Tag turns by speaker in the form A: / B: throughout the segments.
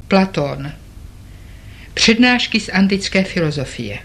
A: Platón. Přednášky z antické filozofie.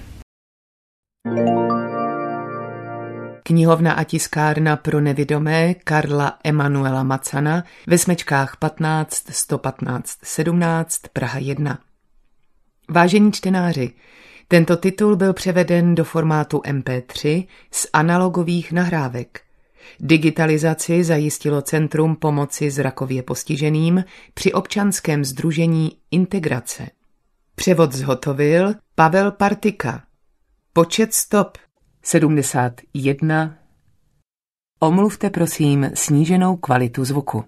B: Knihovna a tiskárna pro nevidomé Karla Emanuela Macana ve Smečkách 15 115 17 Praha 1. Vážení čtenáři, tento titul byl převeden do formátu MP3 z analogových nahrávek. Digitalizaci zajistilo Centrum pomoci zrakově postiženým při občanském sdružení Integrace. Převod zhotovil Pavel Partika. Počet stop 71. Omluvte prosím sníženou kvalitu zvuku.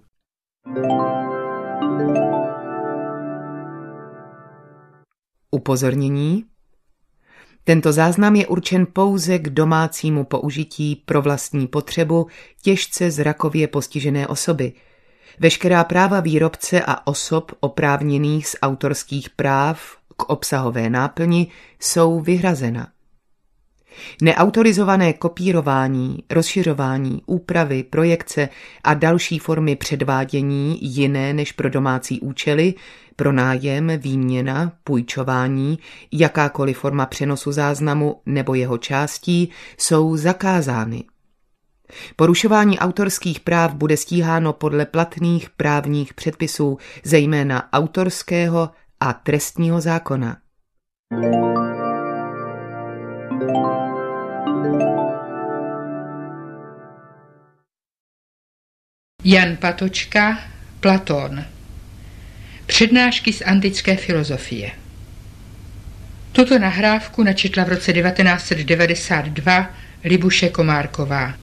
B: Upozornění. Tento záznam je určen pouze k domácímu použití pro vlastní potřebu těžce zrakově postižené osoby. Veškerá práva výrobce a osob oprávněných z autorských práv k obsahové náplni jsou vyhrazena. Neautorizované kopírování, rozšiřování, úpravy, projekce a další formy předvádění jiné než pro domácí účely, pronájem, výměna, půjčování, jakákoliv forma přenosu záznamu nebo jeho částí jsou zakázány. Porušování autorských práv bude stíháno podle platných právních předpisů, zejména autorského a trestního zákona.
A: Jan Patočka, Platón. Přednášky z antické filozofie. Tuto nahrávku načetla v roce 1992 Libuše Komárková.